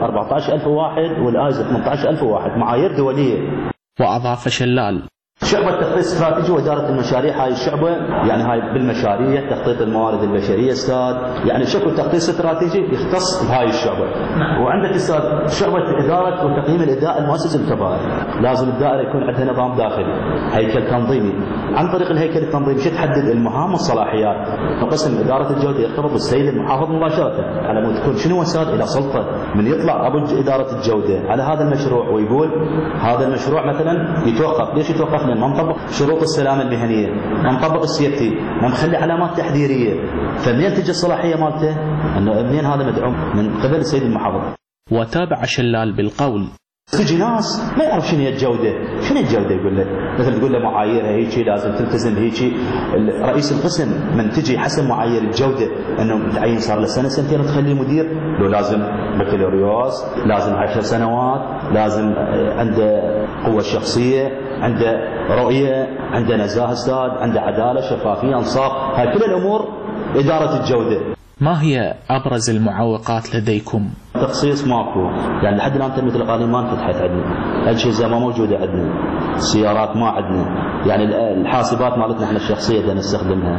14001 والآيزو 18001 معايير دولية. وأضاف شلال شعبة تخطيط استراتيجي وإدارة المشاريع، هاي الشعبة يعني هاي بالمشاريع تخطيط الموارد البشرية أستاذ، يعني شكل تخطيط استراتيجي يختص بهاي الشعبة. وعندك أستاذ شعبة إدارة وتقييم الأداء المؤسسي الكبائر، لازم الدائرة يكون عندها نظام داخلي، هيكل تنظيمي. عن طريق الهيكل التنظيمي شو تحدد المهام والصلاحيات. وقسم إدارة الجودة يرتبط بالسيد المحافظ مباشرة، على مود تكون شنو أستاذ إلى سلطة من يطلع أبو إدارة الجودة على هذا المشروع ويقول هذا المشروع مثلا يتوقف. ليش يتوقف؟ ما نطبق شروط السلامة المهنية، ما نطبق السيفتي، ما نخلي علامات تحذيرية. فمنين تجي الصلاحية مالته؟ انه منين هذا مدعوم من قبل السيد المحافظ. وتابع شلال بالقول تجي ناس ما يعرف شنو هي الجودة، شنو الجودة يقول له مثلا تقول له معاييرها هيجي لازم تلتزم هيجي. رئيس القسم من تجي حسب معايير الجودة انه متعين صار له سنة سنتين تخليه مدير، لو لازم بكالوريوس، لازم 10 سنوات، لازم عنده قوة شخصية، عنده رؤية، عنده نزاهة أستاذ، عنده عدالة، شفافية، انصاف. هاي كل الأمور إدارة الجودة. ما هي أبرز المعوقات لديكم؟ تخصيص ماكو، يعني لحد الآن تنمية الإقاليم ما انفتحت عندنا، أجهزة ما موجودة عندنا، سيارات ما عندنا، يعني الحاسبات مالتنا احنا الشخصية بدنا نستخدمها.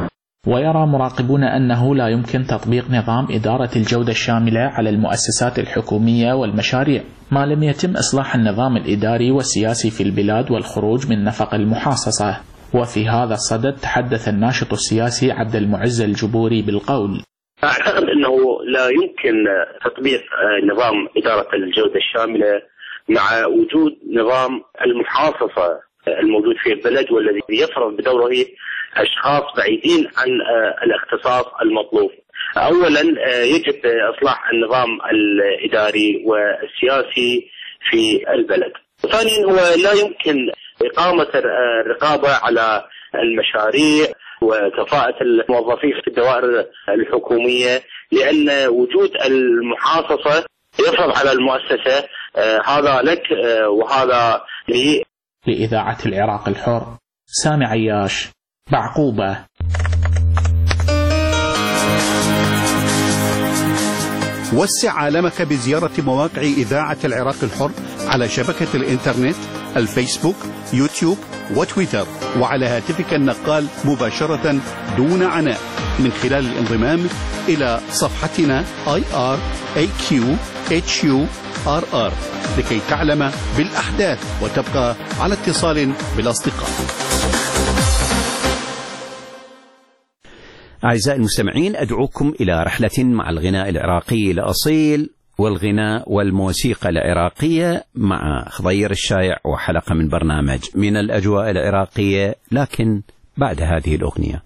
ويرى مراقبون أنه لا يمكن تطبيق نظام إدارة الجودة الشاملة على المؤسسات الحكومية والمشاريع ما لم يتم إصلاح النظام الإداري والسياسي في البلاد والخروج من نفق المحاصصة. وفي هذا الصدد تحدث الناشط السياسي عبد المعز الجبوري بالقول: أعتقد أنه لا يمكن تطبيق نظام إدارة الجودة الشاملة مع وجود نظام المحاصصة الموجود في البلد، والذي يفرض بدوره أشخاص بعيدين عن الاختصاص المطلوب. أولا يجب إصلاح النظام الإداري والسياسي في البلد. ثانيا هو لا يمكن إقامة الرقابة على المشاريع وكفاءة الموظفين في الدوائر الحكومية، لأن وجود المحاصصة يفرض على المؤسسة هذا لك وهذا لي. لإذاعة العراق الحر، سامي عياش، بعقوبة. وسع عالمك بزيارة مواقع إذاعة العراق الحر على شبكة الإنترنت، الفيسبوك، يوتيوب وتويتر، وعلى هاتفك النقال مباشرة دون عناء من خلال الانضمام إلى صفحتنا IRAQHURR لكي تعلم بالأحداث وتبقى على اتصال بالأصدقاء. أعزائي المستمعين، أدعوكم إلى رحلة مع الغناء العراقي الأصيل والغناء والموسيقى العراقية مع خضير الشايع، وحلقة من برنامج من الأجواء العراقية، لكن بعد هذه الأغنية.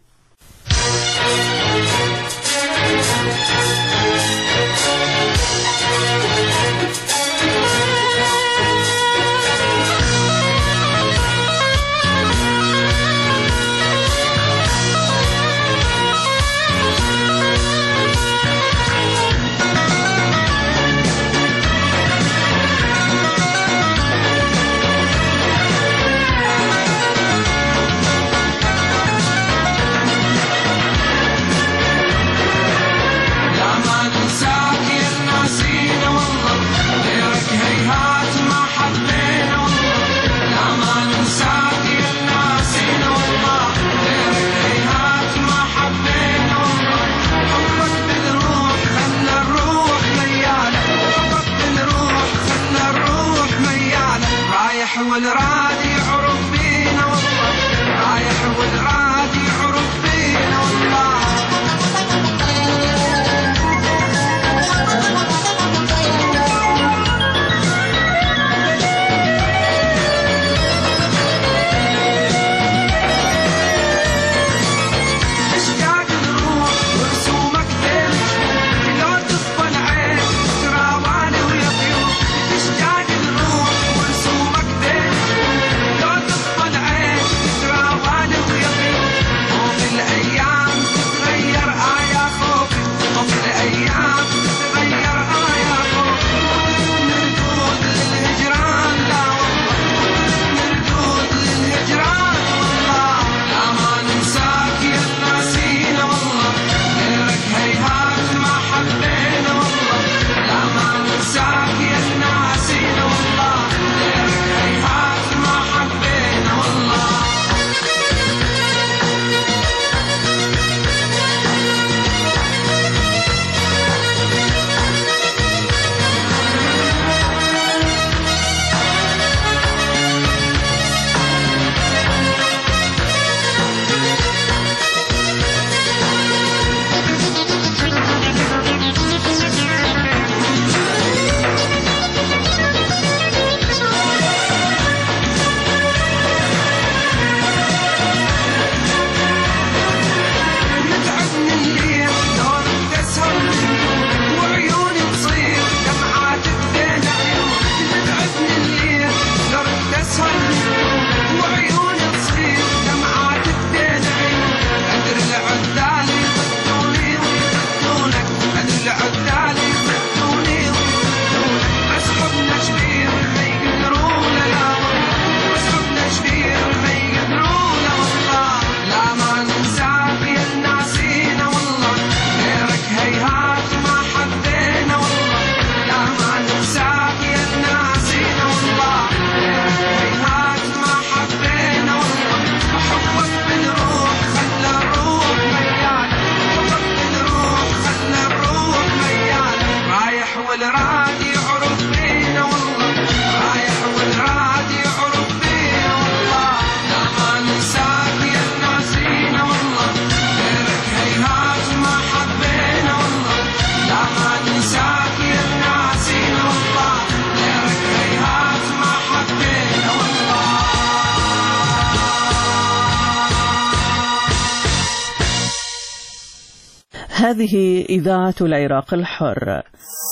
هذه إذاعة العراق الحر.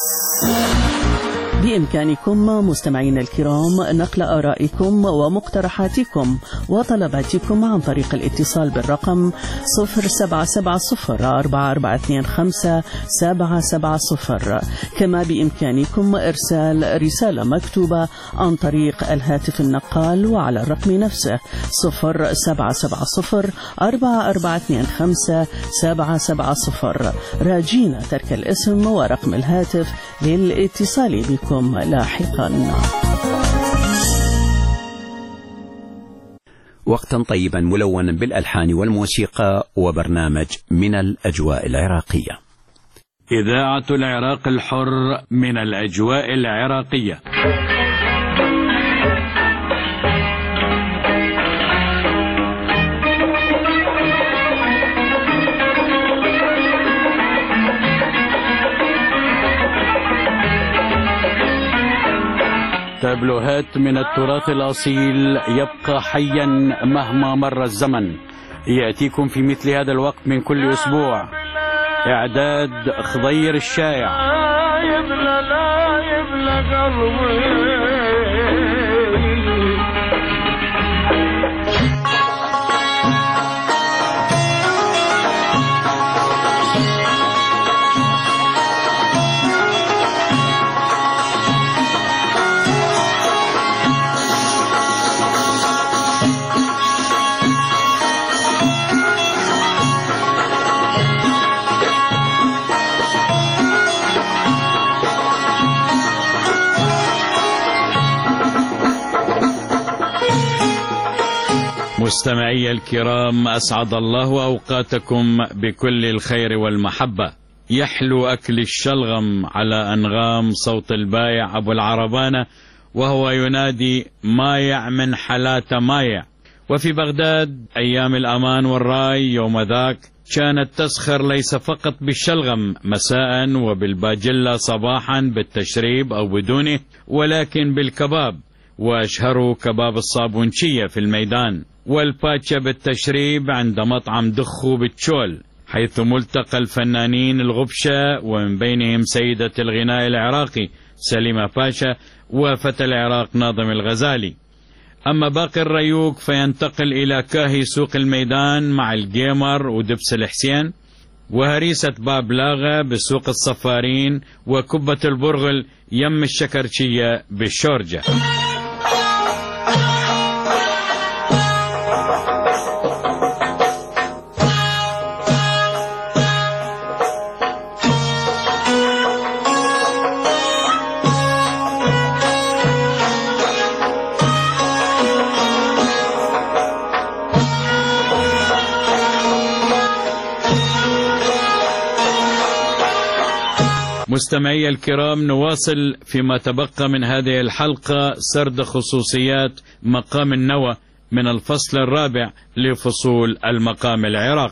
بإمكانكم مستمعينا الكرام نقل آرائكم ومقترحاتكم وطلباتكم عن طريق الاتصال بالرقم 0770-4425-770. كما بإمكانكم إرسال رسالة مكتوبة عن طريق الهاتف النقال وعلى الرقم نفسه 0770-4425-770. راجين ترك الاسم ورقم الهاتف للاتصال بكم لاحقا. وقتا طيبا ملونا بالألحان والموسيقى وبرنامج من الأجواء العراقية. إذاعة العراق الحر من الأجواء العراقية. تابلوهات من التراث الأصيل يبقى حيا مهما مر الزمن، يأتيكم في مثل هذا الوقت من كل أسبوع. إعداد خضير الشايع. مستمعي الكرام، أسعد الله أوقاتكم بكل الخير والمحبة. يحلو أكل الشلغم على أنغام صوت البايع أبو العربانة وهو ينادي مايع من حالات مايع. وفي بغداد أيام الأمان والراي يوم ذاك كانت تسخر ليس فقط بالشلغم مساء وبالباجلة صباحا بالتشريب أو بدونه، ولكن بالكباب، وأشهروا كباب الصابونشية في الميدان، والباتشا بالتشريب عند مطعم دخو بالتشول، حيث ملتقى الفنانين الغبشة ومن بينهم سيدة الغناء العراقي سليمة باشا وفتى العراق ناظم الغزالي. أما باقي الريوق فينتقل إلى كاهي سوق الميدان مع الجيمر ودبس الحسين، وهريسة باب لاغة بسوق الصفارين، وكبة البرغل يم الشكرشية بالشورجة. مستمعي الكرام، نواصل فيما تبقى من هذه الحلقة سرد خصوصيات مقام النوى من الفصل الرابع لفصول المقام العراقي.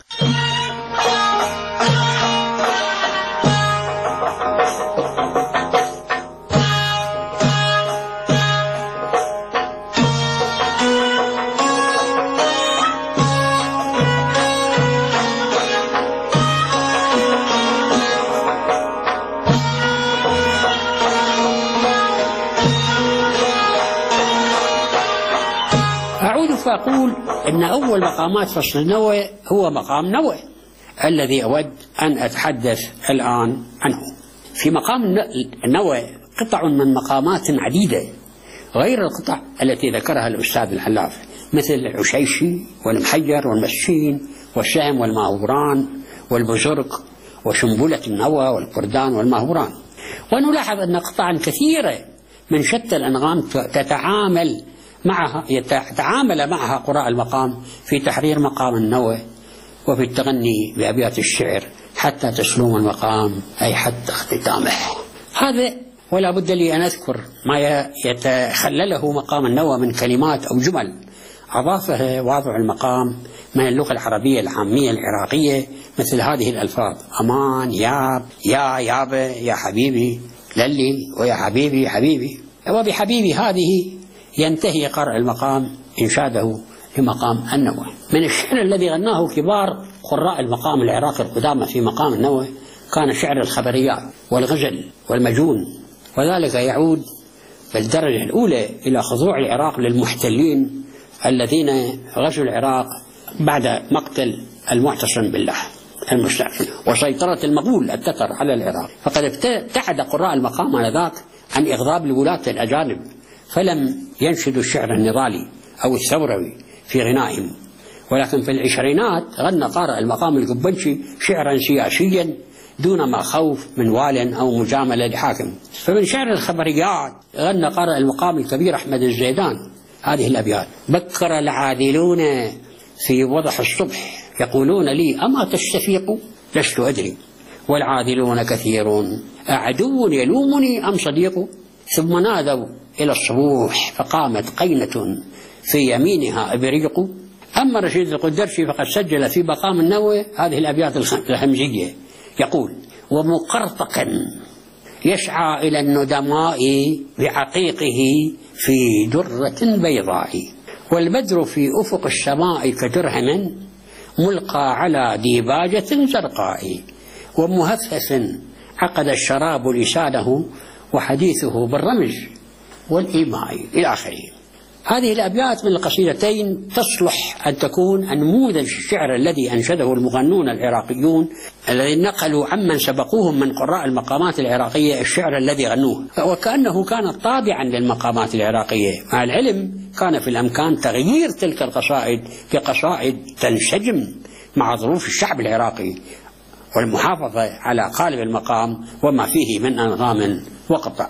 أقول أن أول مقامات فصل النوى هو مقام نوى الذي أود أن أتحدث الآن عنه. في مقام النوى قطع من مقامات عديدة غير القطع التي ذكرها الأستاذ العلاف، مثل العشيشي والمحجر والمسين والشهم والماهوران والبزرق وشنبلة النوى والكردان والماهوران. ونلاحظ أن قطعا كثيرة من شتى الأنغام يتعامل معها قراء المقام في تحرير مقام النوى وفي التغني بأبيات الشعر حتى تسلم المقام أي حتى اختتامه. هذا ولا بد لي أن أذكر ما يتخلله مقام النوى من كلمات أو جمل أضافها واضع المقام من اللغة العربية العامية العراقية، مثل هذه الألفاظ: أمان، ياب، يابا، يا حبيبي، للي، ويا حبيبي حبيبي. وبحبيبي هذه ينتهي قارئ المقام إنشاده لمقام النوى. من الشعر الذي غناه كبار قراء المقام العراقي القدامى في مقام النوى كان شعر الخبريات والغزل والمجون، وذلك يعود بالدرجة الأولى إلى خضوع العراق للمحتلين الذين غزوا العراق بعد مقتل المعتصم بالله المستعفن وسيطرة المغول التتر على العراق. فقد ابتعد قراء المقام آنذاك عن إغضاب الولاة الأجانب، فلم ينشدوا الشعر النضالي أو الثوروي في غنائهم، ولكن في العشرينات غنى قارئ المقام القبنشي شعرا سياسيا دون ما خوف من وال أو مجاملة لحاكم. فمن شعر الخبريات غنى قارئ المقام الكبير أحمد الزيدان هذه الأبيات: بكر العادلون في وضح الصبح يقولون لي أما تستفيق لست أدري، والعادلون كثيرون أعدو يلومني أم صديق، ثم نادوا إلى الصبوح فقامت قينة في يمينها إبريق. أما رشيد القدرشي فقد سجل في مقام النووي هذه الأبيات الهمزية يقول: ومقرطق يسعى إلى الندماء بعقيقه في درة بيضاء، والبدر في أفق السماء كدرهم ملقى على ديباجة زرقاء، ومهفف عقد الشراب لسانه وحديثه بالرمز والإيماء إلى آخره. هذه الأبيات من القصيدتين تصلح أن تكون نموذج الشعر الذي أنشده المغنون العراقيون الذين نقلوا عمن سبقوهم من قراء المقامات العراقية الشعر الذي غنوه، وكأنه كان طابعا للمقامات العراقية. مع العلم كان في الأمكان تغيير تلك القصائد بقصائد تنسجم مع ظروف الشعب العراقي والمحافظة على قالب المقام وما فيه من أنغام وقطع.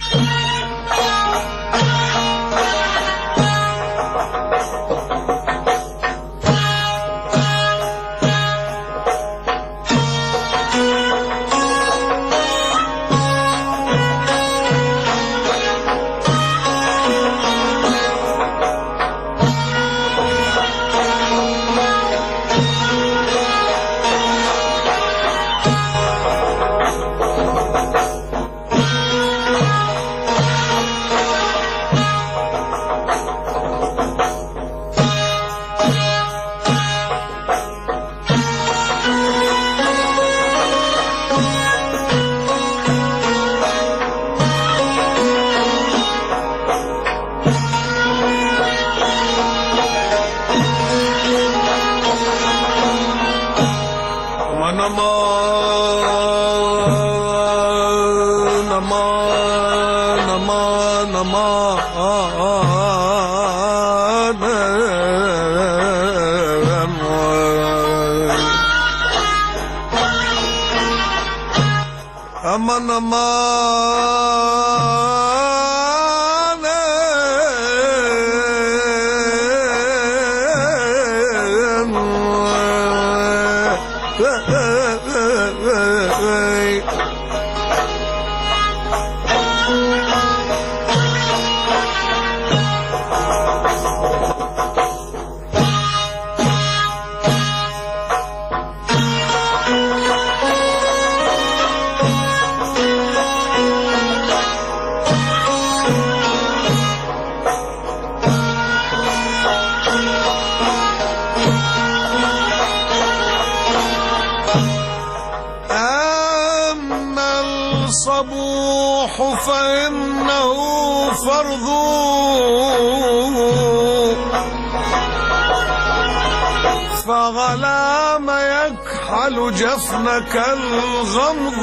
فغلام يكحل جفنك الغمض،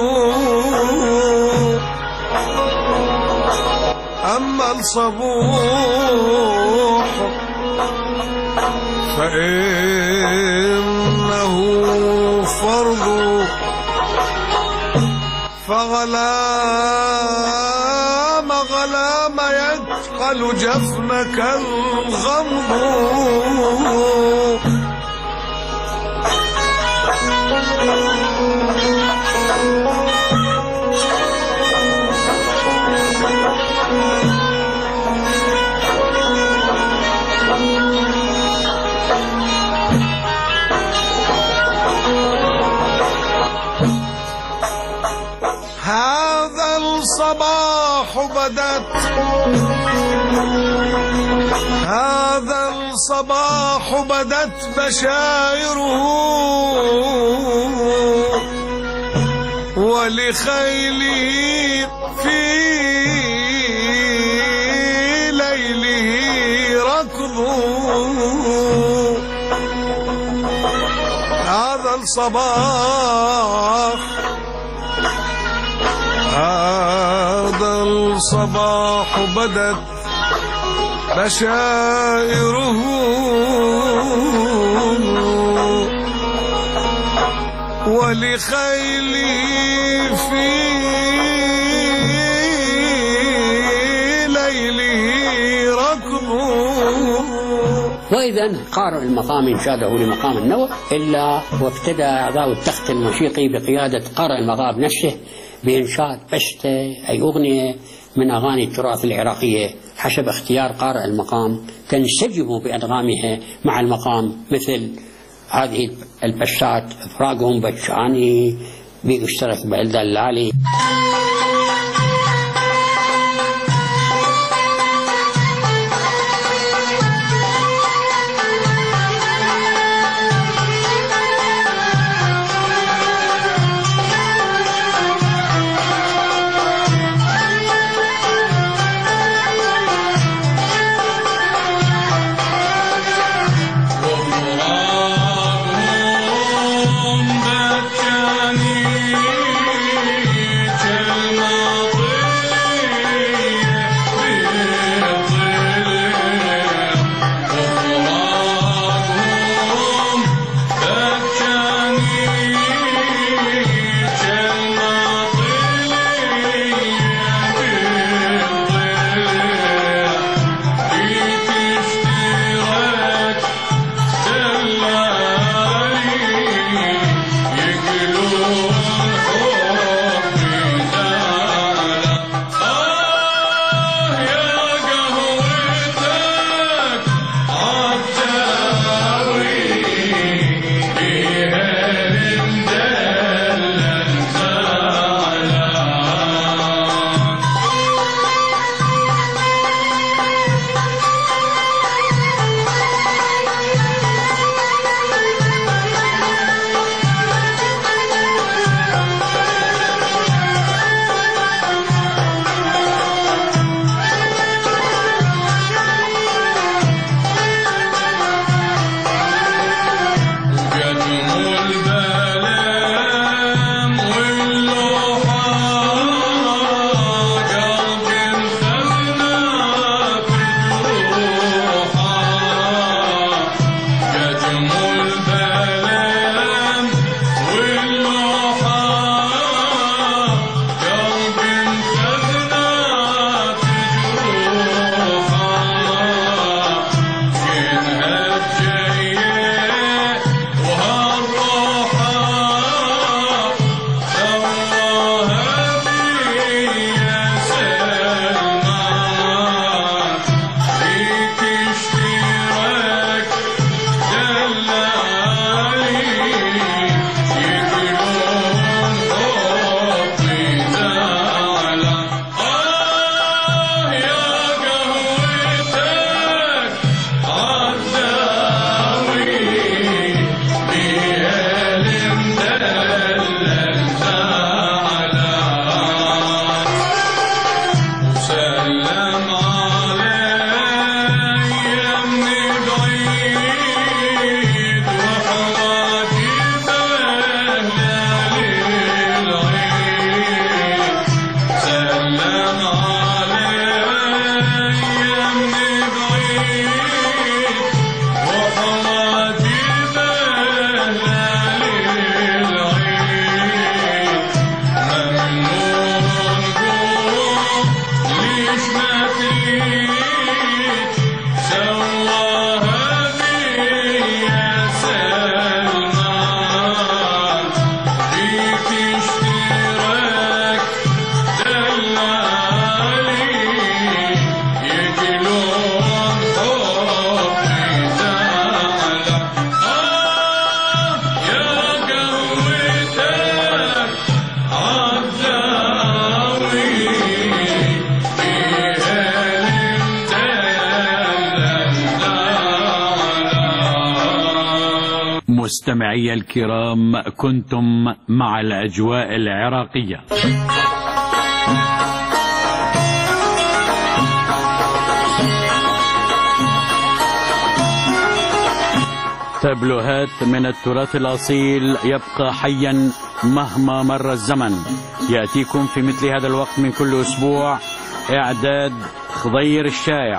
أما الصبوح فإنه فرض، فغلام يكحل جفنك الغمض. هذا الصباح بدت، هذا الصباح بدت بشائره ولخيله في ليله ركض. هذا الصباح بدت بشائره ولخيلي في ليله ركض. وإذا قارئ المقام إنشاده لمقام النوى إلا وابتدى أعضاء التخت الموسيقي بقيادة قارئ المقام نفسه بإنشاد بشتة أي أغنية من أغاني التراث العراقية حسب اختيار قارئ المقام تنسجم بأنغامها مع المقام، مثل هذه البشات إفراقهم بشاني بيشترك بالدلالي. بكاني كالمطر مستمعي الكرام، كنتم مع الأجواء العراقية. تابلوهات من التراث الأصيل يبقى حيا مهما مر الزمن. يأتيكم في مثل هذا الوقت من كل أسبوع. إعداد خضير الشايع.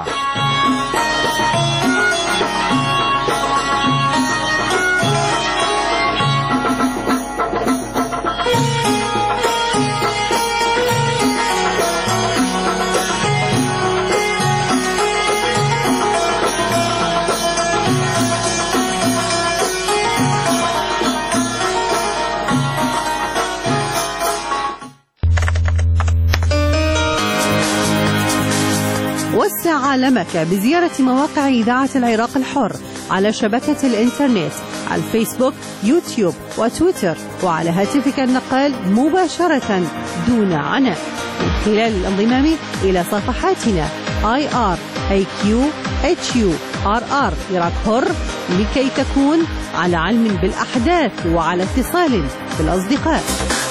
وسع عالمك بزيارة مواقع إذاعة العراق الحر على شبكة الإنترنت، على الفيسبوك، يوتيوب وتويتر، وعلى هاتفك النقال مباشرة دون عناء من خلال الانضمام إلى صفحاتنا IRIQHURR عراق حر، لكي تكون على علم بالأحداث وعلى اتصال بالأصدقاء.